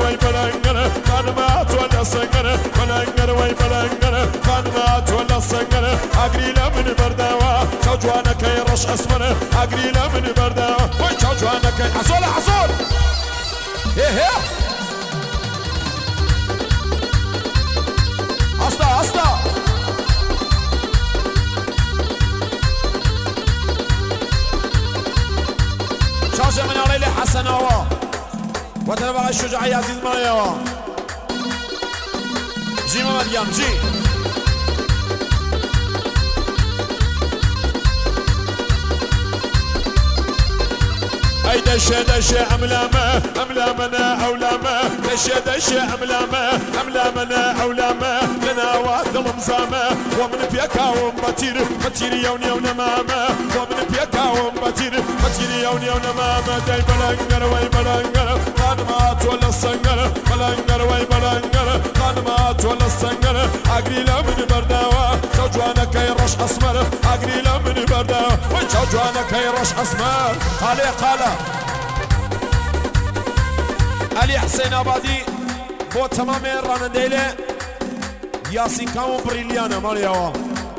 وای بلنگره خانمات ولا سنگره بلنگره وای بلنگره خانمات ولا سنگره اگریلا من برداوا شو جوانك يرش اسمره اگریلا من برداوا وای شو جوانك حصول حصول هه استا شاشة من علي حسن هوا وتنبغى الشجاعي عزيز مريوا جي مريم جي اي دشة املامه املامنا اولامه دشة املامه املامنا اولامه لنا واثل مزامه ومن فيكا ومبتير بتير يوني ونمامه ومن فيكا ومبتير بتير يوني ونمامه داي بلنجر وي بلنجر خانمات ولا السنجر بلنجر وي بلنجر خانمات ولا السنجر اقريلا من برداوا شوجوانك يرش اسمر اقريلا من برداوا وشوجوانك يرش اسمر قال علي حسين آبادی با تمام رانندهیله یاسین کامو بریلیانه مالیاوا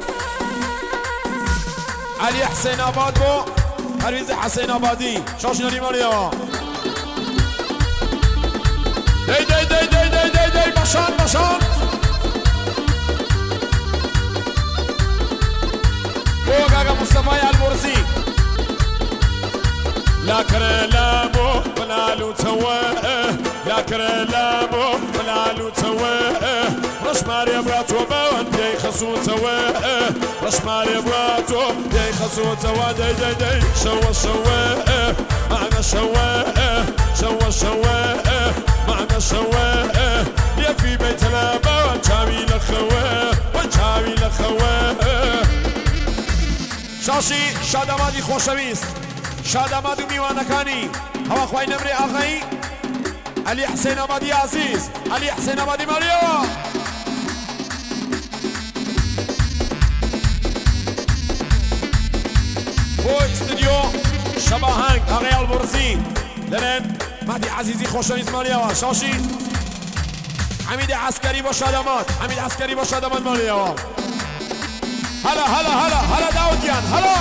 علی حسین آباد با پرویز حسین آبادی شاشناری مالیاوا دی باشان با گاگا مصطفی البرزی لا كرلامو بلالو تواه لا كرلامو بلالو تواه رش ماري براتو باون دي خسو تواه رش ماري براتو دي خسو تواه دي شواه معنا شواه معنا شواه يا في بيت الابا وانشاوي لخواه شاشي شادمادي خوشويست شادماد و میوانەکانی هەوا خوای نەمرێ ئاغایی علی حسین آبادی عزیز علی حسین آبادی ماریەوە بۆ ئیستودیۆ شەباهەنگ ئاغای ئەڵبورزی دەرێن مەهدی عەزیزی خۆشەویست ماریەوە شاشی حەمید عەسکەری بۆ شادەمات حەمید عەسکەری بۆ شادەمات ماریەوە هەلا داودیان هەلا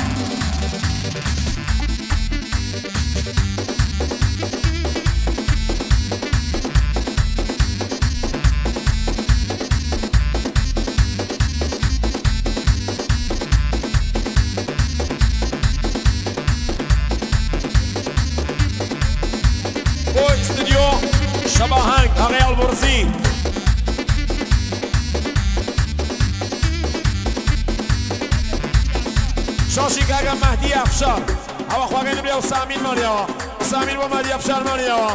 شباهنگ آقای البرزی شاشی کاغا مهدی افشار هوا خواهی نبری و سامین مالیاوا سامین و مهدی افشار مالیاوا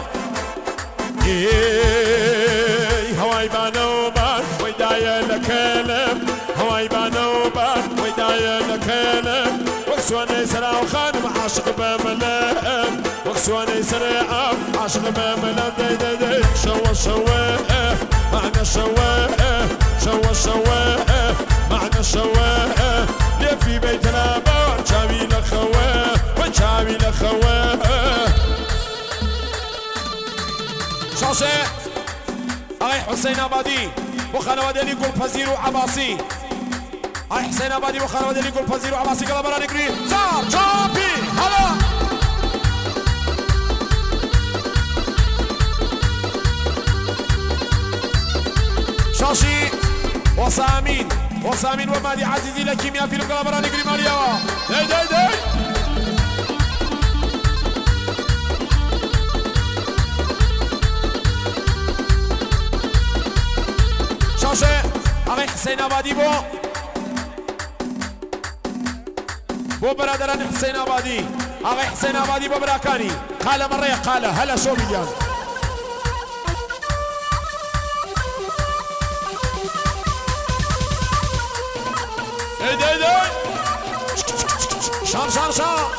هوای بانو بان ویدای لکلم هوای بانو بان ویدای لکلم وكسواني سرع وخانم عاشق بملام وكسواني سرع عاشق بملام دي شواه معنا شواه معنا شواه ليه في بيت الابا وانشاوي لخواه شاشة اغي حسين آبادي وخانواده لي قول فزير وعباسي اغي حسين آبادي وخانواده لي قول فزير وعباسي قال برا نقري صار شابي هلا شاشي وسامين ومادي عزيزي لكيميا في قال برا نقري ماريا دي شاشة اغي حسين آبادي بو برادران حسين آبادي اغي حسين آبادي بو براكاني قال مرة قال هلا شو بيجان دي شان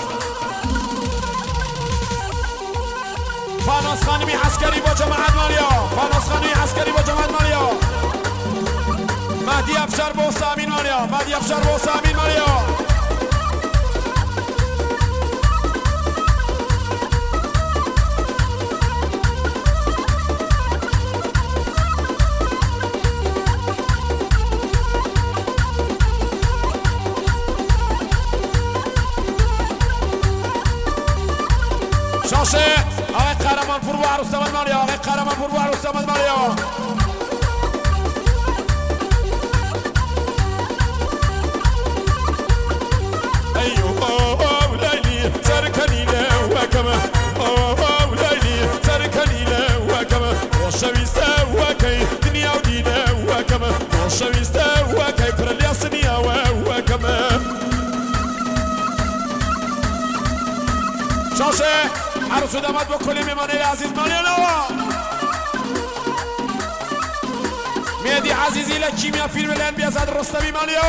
فانوس خانمی عسکری با جماعت مالیا فانوس خانمی عسکری با جماعت مالیا مهدی افشار با سامین مالیا مهدی افشار با سامین مالیا عروس تمن ماليا غير قرما بربو عروس تمن ماليا أيوه ليلي تركني لوكما ليلي تركني لوكما وشويست وكي دنيا ودينا وكما وشويست وكي كرلي الصنيا وكما شاشة عروس وداماد بكل ميمان العزيز مالي نوا مهدي عزيزي لكيميا فيلم الانبياء زاد الرستمي مالي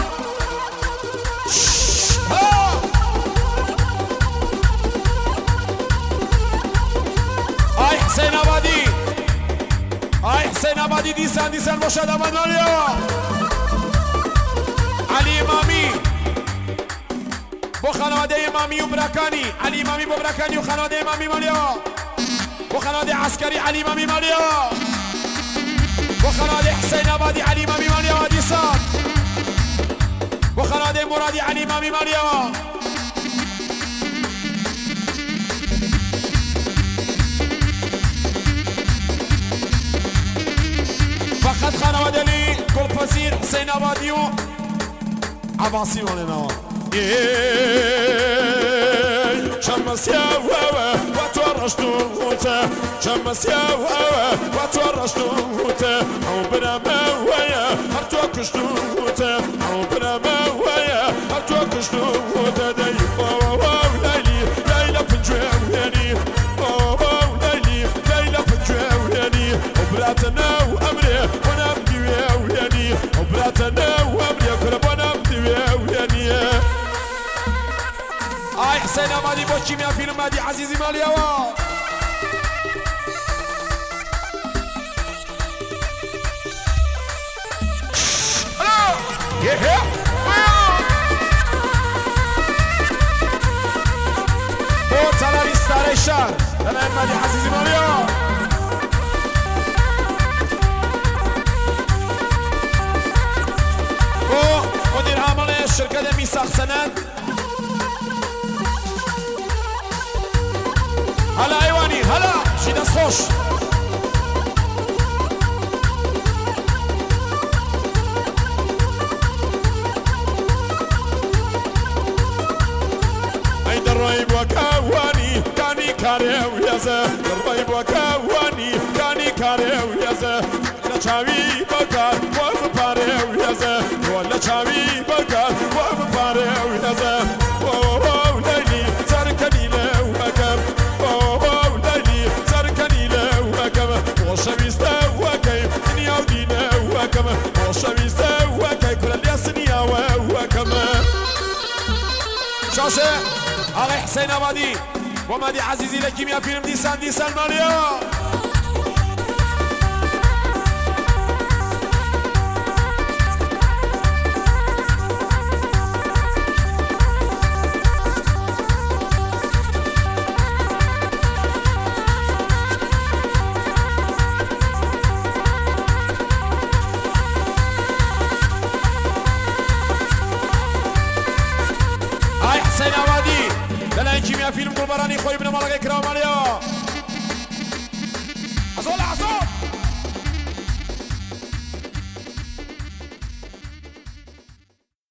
آي حسين آبادی آي حسين آبادی دیسان باشد آمد مالیا علی امامی با خانواده امامی و برکانی علی امامی با برکانی و خانواده امامی مالیا با خانواده عسکری علی امامی مالیا با خانواده حسین آبادی علی امامی مالیا دیسان با خانواده مرادی علی امامی مالیا فقط خانواده لی گلپذیر حسین آبادی و عباسی مالنا شمس يا هوا وتورشت موتا شمس يا هوا وتورشت موتا او بنا ما ويا هرتوكشت موتا او بنا ما ويا هرتوكشت موتا داي ليلي ليلى بنجواني ليلي ليلى بنجواني وبراتنا وامري وانا بدي وياني وبراتنا وامري كرب وانا بدي وياني آي حسين آبادی با کیمیا فیلم مهدی عزیزی مالیا با تلاری ستاره شهر تلاری مهدی عزیزی مالیا با مدیر عامل شرکت میساق سند هلا ايواني هلا شي داس خوش اي درايب وكواني كاني كاريو يازا درايب وكواني كاني كاريو يازا لا تشاوي بكار وف باريو يازا ولا تشاوي بكار وف باريو يازا او ليلي تركني لو بكر وشويست وكي دنيا ودينا وكما وشويست وكي كل الياسنيا وكما شاشة علي حسين آبادی ومهدي عزيزي لكيميا فيلم دیسان مالیا حسين آبادی دلائن کیمیا فیلم گلبرانی خوی بنا مالک اکرام علیا عزول